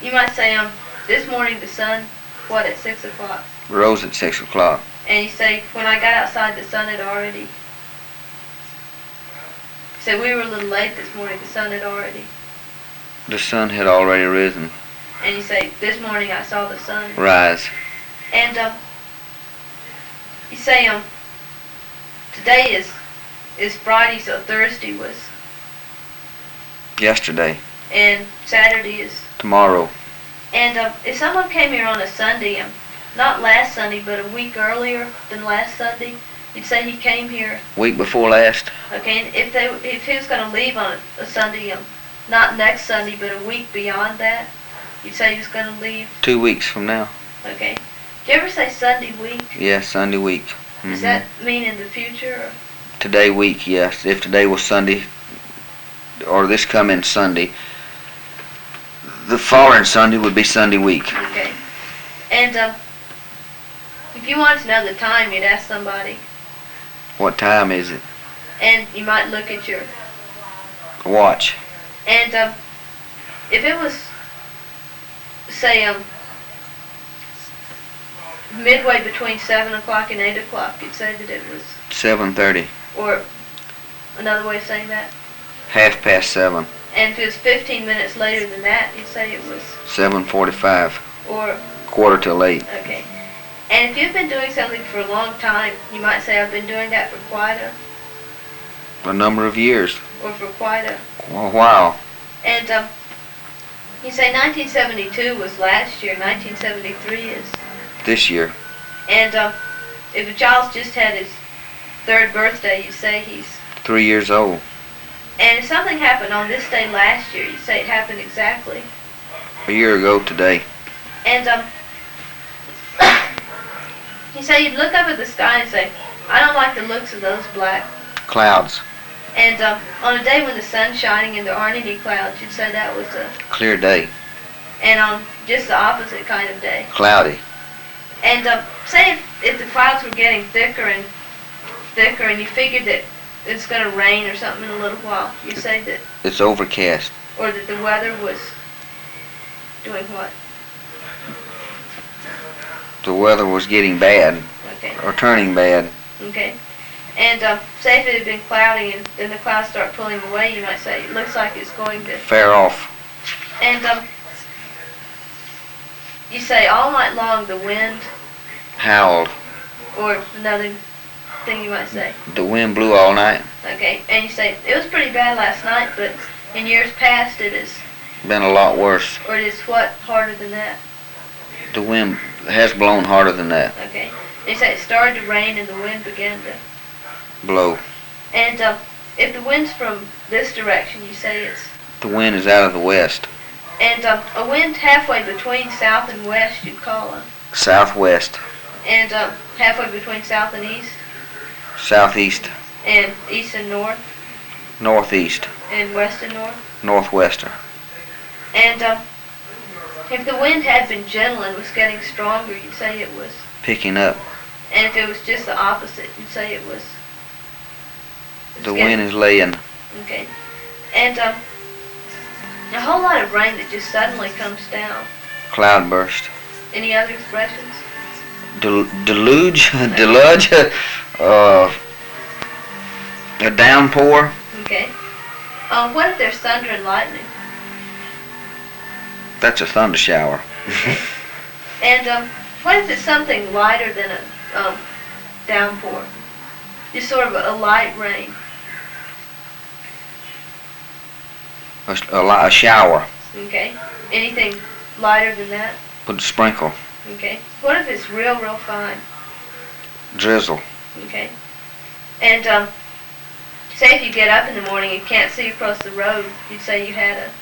You might say, this morning the sun, what, at 6 o'clock? Rose at 6 o'clock. And you say, when I got outside, the sun had already. You say, we were a little late this morning, the sun had already. The sun had already risen. And you say, this morning I saw the sun rise. And you say, today is Friday, so Thursday was yesterday. And Saturday is tomorrow. And if someone came here on a Sunday, not last Sunday, but a week earlier than last Sunday, you'd say he came here. Week before last. Okay, and if he was going to leave on a Sunday, not next Sunday, but a week beyond that, you'd say he was going to leave. 2 weeks from now. Okay. Do you ever say Sunday week? Yes, Sunday week. Does that mean in the future? Or? Today week, yes. If today was Sunday, or this coming Sunday, the following Sunday would be Sunday week. Okay. And if you wanted to know the time, you'd ask somebody. What time is it? And you might look at your watch. And if it was, say, midway between 7 o'clock and 8 o'clock, you'd say that it was 7:30. Or another way of saying that? 7:30. And if it was 15 minutes later than that, you'd say it was 7:45. Or 7:45. Okay. And if you've been doing something for a long time, you might say, I've been doing that for quite a number of years. Or for quite a while. And you say 1972 was last year, 1973 is this year. And if a child's just had his 3rd birthday, you say he's 3 years old. And if something happened on this day last year, you say it happened exactly a year ago today. And you say you'd look up at the sky and say, I don't like the looks of those black clouds. And on a day when the sun's shining and there aren't any clouds, you'd say that was a clear day. And on just the opposite kind of day, cloudy. And say if the clouds were getting thicker and you figured that it's going to rain or something in a little while, you say that it's overcast. Or that the weather was doing what? The weather was getting bad. Okay. Or turning bad. Okay. And say if it had been cloudy and then the clouds start pulling away, you might say it looks like it's going to fair off. And you say all night long the wind howled. Or another thing you might say. The wind blew all night. Okay. And you say it was pretty bad last night, but in years past it has been a lot worse. Or it is what harder than that? The wind has blown harder than that. Okay. And you say it started to rain and the wind began to blow. And if the wind's from this direction, you say it's the wind is out of the west. And a wind halfway between south and west, you'd call a southwest. And halfway between south and east. Southeast. And east and north. Northeast. And west and north. Northwestern. And if the wind had been gentle and was getting stronger, you'd say it was picking up. And if it was just the opposite, you'd say it was the wind is laying. Okay. And a whole lot of rain that just suddenly comes down. Cloudburst. Any other expressions? Deluge? Deluge? A downpour. Okay. What if there's thunder and lightning? That's a thunder shower. Okay. And what if it's something lighter than a downpour? Just sort of a light rain. A shower. Okay. Anything lighter than that? Put a sprinkle. Okay. What if it's real fine? Drizzle. Okay. And say if you get up in the morning and can't see across the road, you'd say you had a